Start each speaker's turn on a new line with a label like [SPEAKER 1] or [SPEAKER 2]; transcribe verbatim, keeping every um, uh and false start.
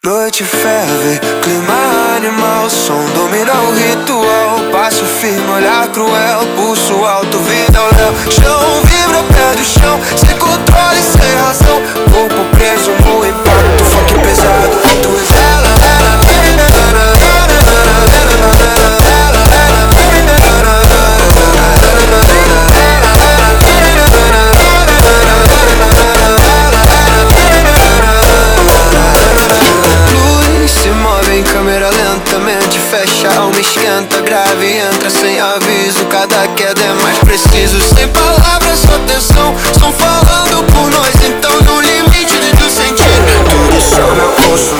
[SPEAKER 1] Noite ferve, clima animal, som domina o ritual. Passo firme, olhar cruel, pulso alto, vida ao léu. Chão vibra, pé do chão, sem controle, sem razão. Corpo preso no impacto, funk pesado, tu revela. Câmera lentamente fecha, alma esquenta, grave entra sem aviso. Cada queda é mais preciso, sem palavras, só tensão. Estão falando por nós, então no limite do sentir. Tudo só meu pulso